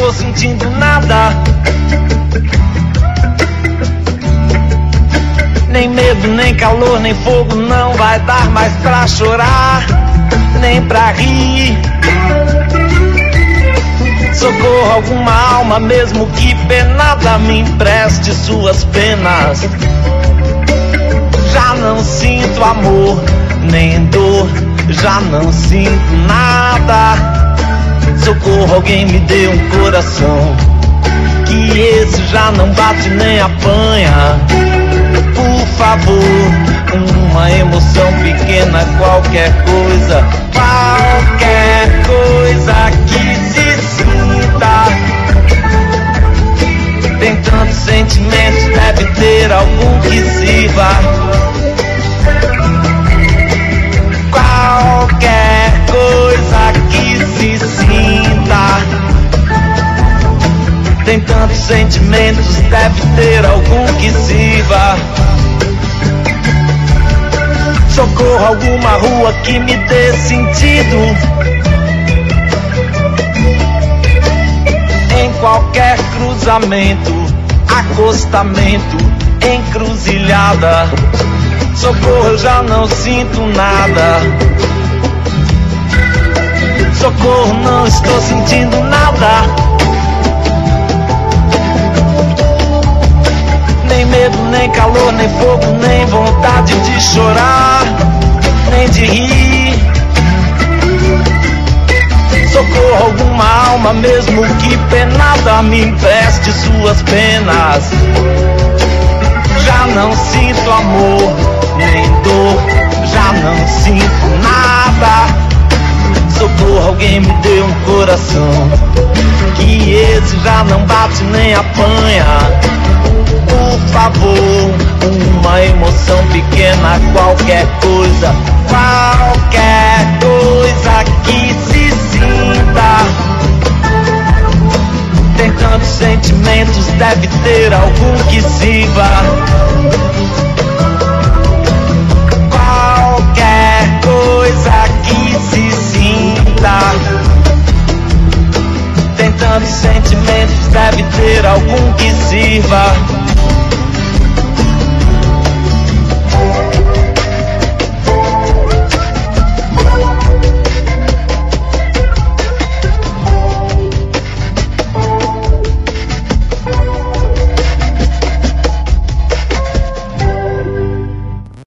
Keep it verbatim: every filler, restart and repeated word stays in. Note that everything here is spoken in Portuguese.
estou sentindo nada. Nem medo, nem calor, nem fogo, não vai dar mais pra chorar, nem pra rir. Socorro, alguma alma, mesmo que penada, me empreste suas penas. Já não sinto amor, nem dor, já não sinto nada. Socorro, alguém me dê um coração, que esse já não bate nem apanha. Por favor, uma emoção pequena, qualquer coisa, qualquer coisa que se sinta. Tem tantos sentimentos, deve ter algum que sirva. Qualquer coisa que se sinta. Tem tantos sentimentos, deve ter algum que sirva. Socorro, alguma rua que me dê sentido. Em qualquer cruzamento, acostamento, encruzilhada. Socorro, eu já não sinto nada. Socorro, não estou sentindo nada. Nem medo, nem calor, nem fogo, nem vontade de chorar, nem de rir. Socorro, alguma alma, mesmo que penada, me empreste suas penas. Já não sinto amor, nem dor, já não sinto nada. Socorro, alguém me dê um coração, que esse já não bate nem apanha. Por favor, uma emoção pequena, qualquer coisa, qualquer coisa que se sinta. Tem tantos sentimentos, deve ter algum que sirva. Qualquer coisa que se sinta. Tem tantos sentimentos, deve ter algum que sirva.